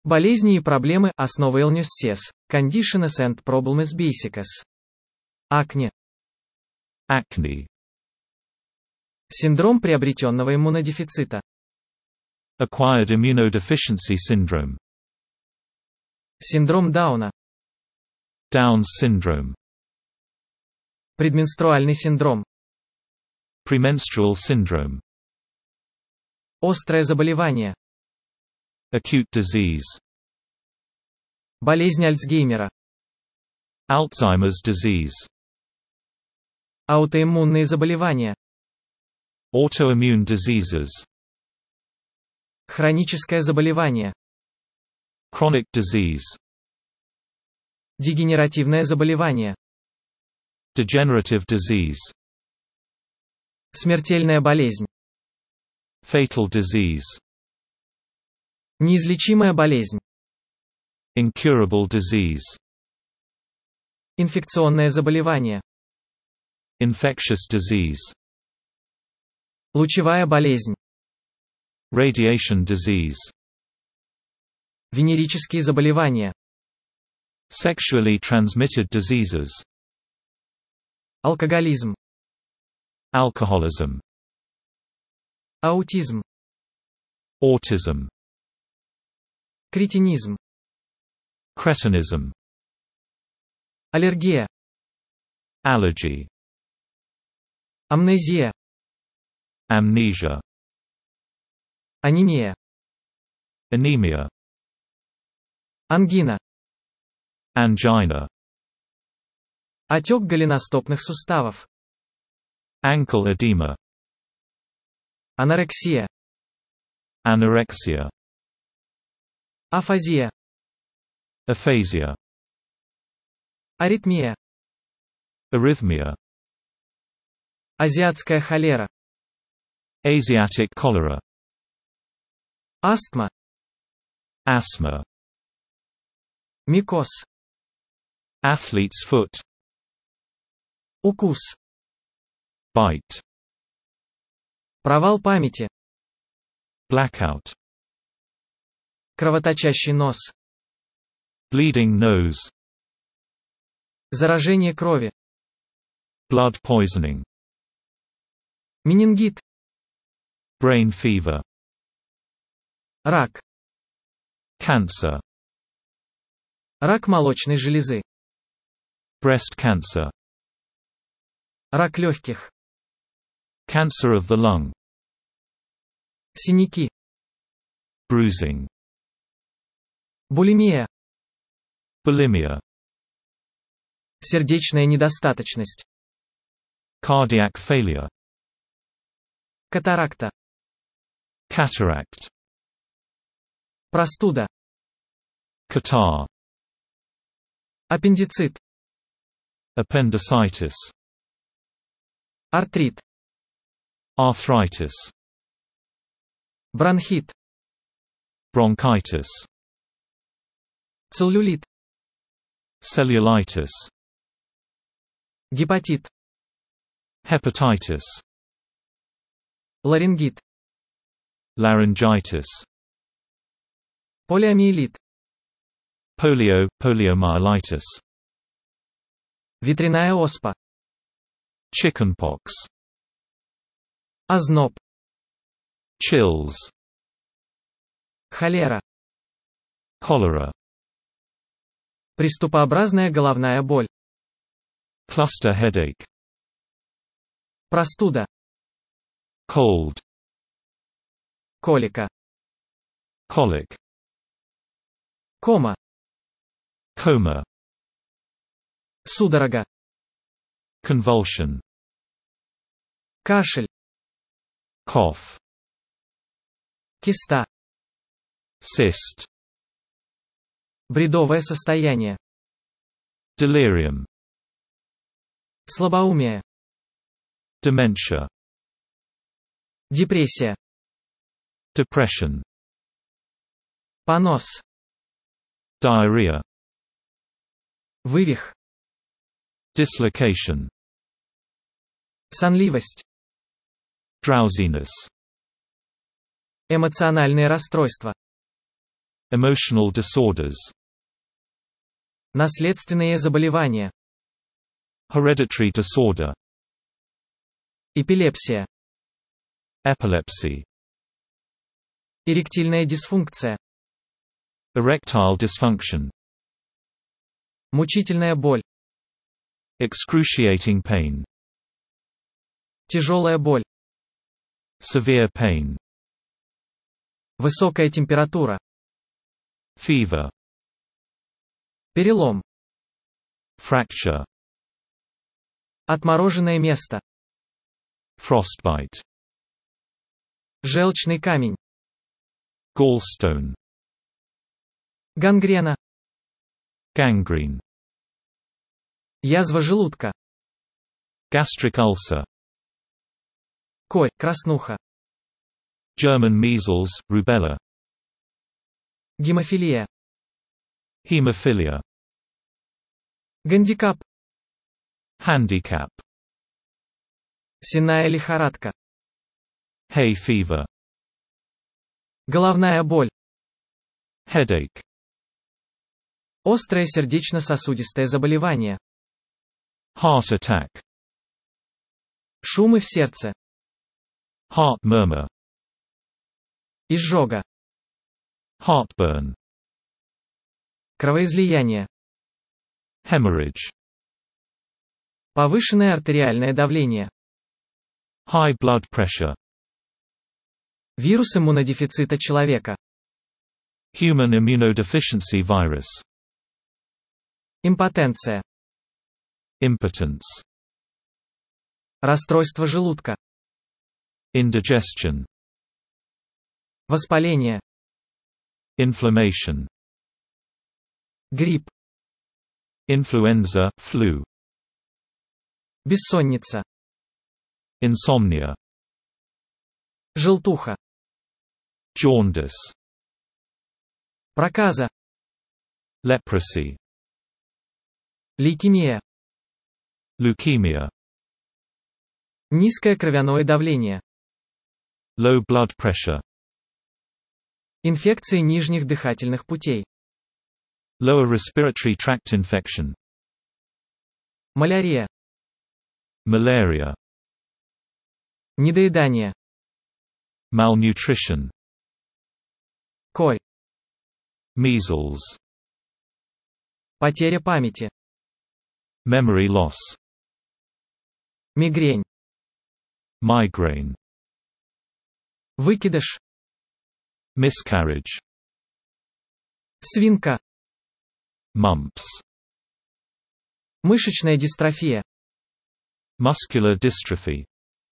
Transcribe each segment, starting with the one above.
Болезни и проблемы, основы illness CES, conditions and problems básicas. Акне. Acne. Синдром приобретенного иммунодефицита. Acquired immunodeficiency syndrome. Синдром Дауна. Down syndrome. Предменструальный синдром. Premenstrual syndrome. Острое заболевание. Acute disease. Болезнь Альцгеймера. Alzheimer's disease. Аутоиммунные заболевания. Autoimmune diseases. Хроническое заболевание. Chronic disease. Дегенеративное заболевание. Degenerative disease. Смертельная болезнь. Fatal disease. Неизлечимая болезнь. Incurable disease. Инфекционное заболевание. Infectious disease. Лучевая болезнь. Radiation disease. Венерические заболевания. Sexually transmitted diseases. Алкоголизм. Alcoholism. Аутизм. Autism. Кретинизм. Cretinism. Аллергия. Allergy. Амнезия. Amnesia. Анемия. Anemia. Ангина. Angina. Отек голеностопных суставов. Ankle edema. Анорексия. Anorexia. Афазия. Aphasia. Аритмия. Arrhythmia. Азиатская холера. Asiatic cholera. Астма. Asthma. Микоз. Athlete's foot. Укус. Bite. Провал памяти. Blackout. Кровоточащий нос. Bleeding nose. Заражение крови. Blood poisoning. Менингит. Brain fever. Рак. Cancer. Рак молочной железы. Breast cancer. Рак легких. Cancer of the lung. Синяки. Bruising. Булимия. Bulimia. Сердечная недостаточность. Cardiac failure. Катаракта. Cataract. Простуда. Catarrh. Аппендицит. Appendicitis. Артрит. Arthritis. Бронхит. Bronchitis. Целлюлит. Cellulitis. Гепатит. Hepatitis. Ларингит. Laryngitis. Полиомиелит. Polio, poliomyelitis. Ветряная оспа. Chickenpox. Озноб. Chills. Холера. Cholera. Приступообразная головная боль. Cluster headache. Простуда. Cold. Колика. Colic. Кома. Coma. Судорога. Convulsion. Кашель. Cough. Киста. Cyst. Бредовое состояние. Delirium. Слабоумие. Dementia. Депрессия. Depression. Понос. Diarrhea. Вывих. Dislocation. Сонливость. Drowsiness. Эмоциональные расстройства. Emotional disorders. Наследственные заболевания. Hereditary disorder. Эпилепсия. Epilepsy. Эректильная дисфункция. Erectile dysfunction. Мучительная боль. Excruciating pain. Тяжелая боль. Severe pain. Высокая температура. Fever. Перелом. Fracture. Отмороженное место. Frostbite. Желчный камень. Gallstone. Гангрена. Gangrene. Язва желудка. Gastric ulcer. Корь, краснуха. German measles, rubella. Гемофилия. Hemophilia. Гандикап. Handicap. Сенная лихорадка. Hay fever. Головная боль. Headache. Острое сердечно-сосудистое заболевание. Heart attack. Шумы в сердце. Heart murmur. Изжога. Heartburn. Кровоизлияние. Hemorrhage. Повышенное артериальное давление. High blood pressure. Вирус иммунодефицита человека. Human immunodeficiency virus. Импотенция. Impotence. Расстройство желудка. Indigestion. Воспаление. Inflammation. Грипп. Influenza, flu. Бессонница. Insomnia. Желтуха. Jaundice. Проказа. Leprosy. Лейкемия. Leukemia. Низкое кровяное давление. Low blood pressure. Инфекции нижних дыхательных путей. Lower respiratory tract infection. Малярия. Malaria. Недоедание. Malnutrition. Корь. Measles. Потеря памяти. Memory loss. Мигрень. Migraine. Выкидыш. Miscarriage. Свинка. Mumps. Мышечная дистрофия. Muscular dystrophy.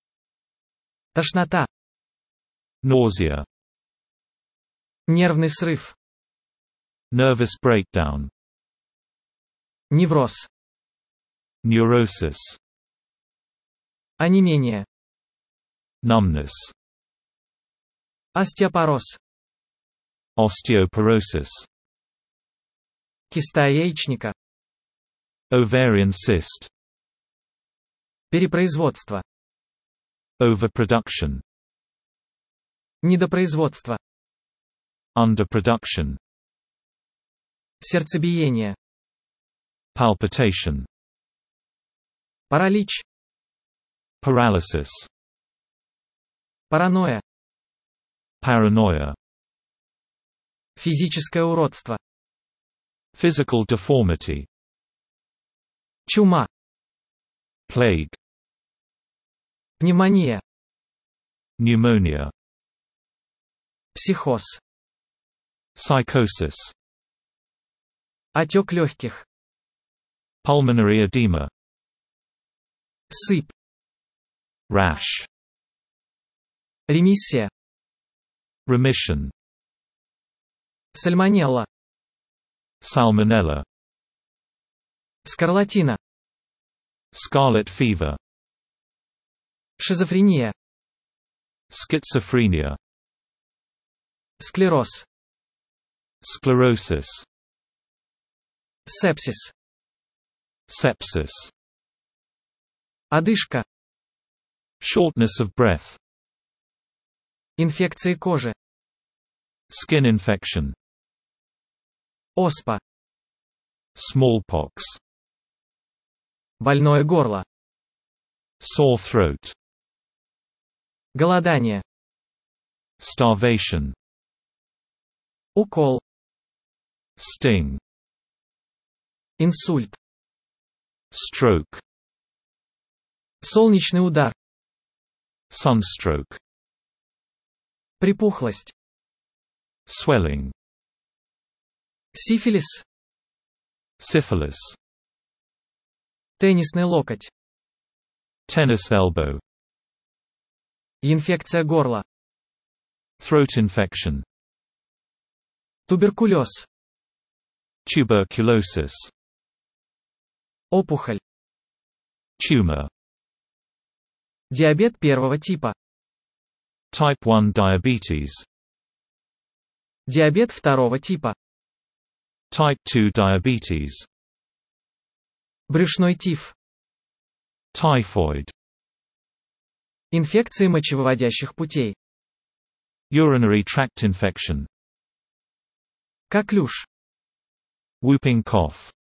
Тошнота. Nausea. Нервный срыв. Nervous breakdown. Невроз. Neurosis. Онемение. Numbness. Остеопороз. Osteoporosis. Киста яичника. Ovarian cyst. Перепроизводство. Overproduction. Недопроизводство. Underproduction. Сердцебиение. Palpitation. Паралич. Paralysis. Паранойя. Paranoia. Физическое уродство. Physical deformity. Чума. Plague. Пневмония. Pneumonia. Психоз. Psychosis. Отек легких. Pulmonary edema. Сыпь. Rash. Ремиссия. Remission. Сальмонелла. Salmonella. Скарлатина. Scarlet fever. Шизофрения. Schizophrenia. Склероз. Sclerosis. Сепсис. Sepsis. Одышка. Shortness of breath. Инфекции кожи. Skin infection. Оспа. Smallpox. Больное горло. Sore throat. Голодание. Starvation. Укол. Sting. Инсульт. Stroke. Солнечный удар. Sunstroke. Припухлость. Swelling. Сифилис. Syphilis. Теннисный локоть. Tennis elbow. Инфекция горла. Throat infection. Туберкулез. Tuberculosis. Опухоль. Tumor. Диабет первого типа. Type 1 diabetes. Диабет второго типа. Type 2 diabetes. Брюшной тиф. Typhoid. Инфекции мочевыводящих путей. Urinary tract infection. Коклюш. Whooping cough.